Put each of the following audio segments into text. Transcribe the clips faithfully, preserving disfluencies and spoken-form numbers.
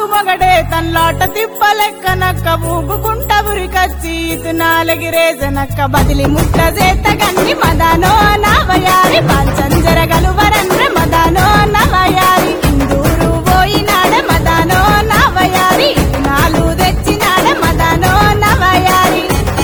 మొగడే తన్లాట తిప్పలెక్క నక్క ఊగుకుంట ఉరికచ్చి ఇతునాలగిరేజనక్క బదిలి ముట్ట చేత గన్ని మదానో నవయారి పాంచంజర గలువరన్ర మదానో నవయారి ఇందూరు పోయినాడ మదానో నవయారి ఇతునాలు తెచ్చినాడ మదానో నవయారి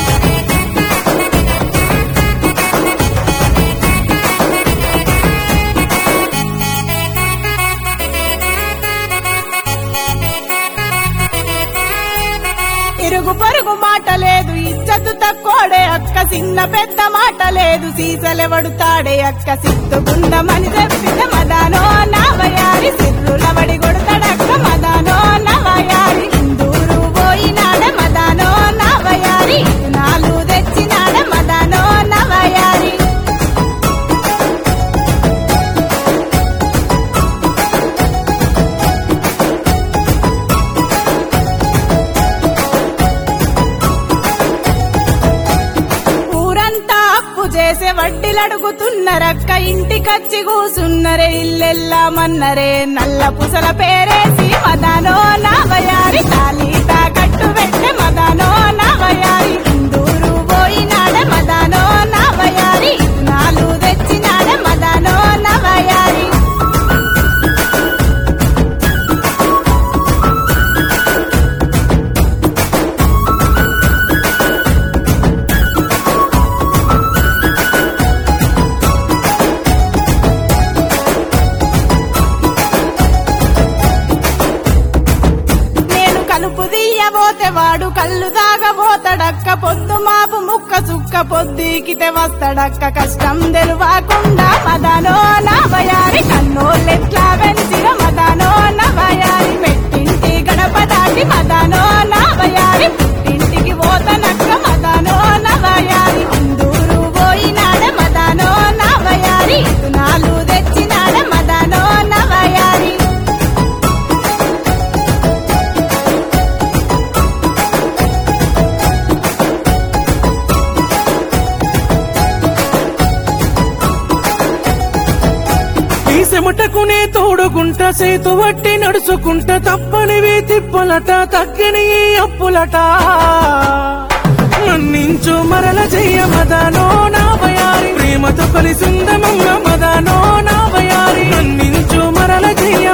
ఇరుగు పొరుగు మాట లేదు ఇజ్జతు తక్కువడే అక్క చిన్న పెద్ద మాట లేదు సీసలెవడుతాడే అక్క సిత్తుకుందమని చెప్పిన మదానో నవయారి సిర్రులవడి కొడతాడక్క మదానో నవయారి ఇందూరు పోయినాడ మదానో నవయారి నాలు తెచ్చినాడ మదానో నవయారి చేసే వడ్డీలడుగుతున్నరక్క ఇంటికచ్చి కూసున్నరే ఇల్లెల్లామన్నరే నల్ల పుసల పేరేసి మదానో నవయారి తాలీత కట్టు పెట్టె మదానో నవయారి ఇందూరు పోయినాడ మదానో నవయారి నాలు తెచ్చినాడ మదానో నవయారి పోతే వాడు కళ్ళు దాగబోతడక్క పొద్దు మాపు ముక్క సుక్క పొద్దుకితే వస్తాడక్క కష్టం తెలవకుండా మదానో నవయారి కన్నోళ్ళెట్లా వెంచిన మదానో నవయారి మెట్టింటి గడప దాటి మదానో నవయారి పుట్టింటికి పోతనక్క మదానో నవయారి ఇందూరు పోయినాడ మదానో నవయారి నాలు తెచ్చినాడ మదానో నవయారి చెమటకునే తోడుకుంట సేతు వట్టి నడుచుకుంట తప్పనివి తిప్పులట తగ్గని అప్పులట మన్నించు మరల చెయ్య మదానో నవయారి ప్రేమతో కలిసిందమమ్మ మదానో నవయారి మన్నించు మరల చెయ్య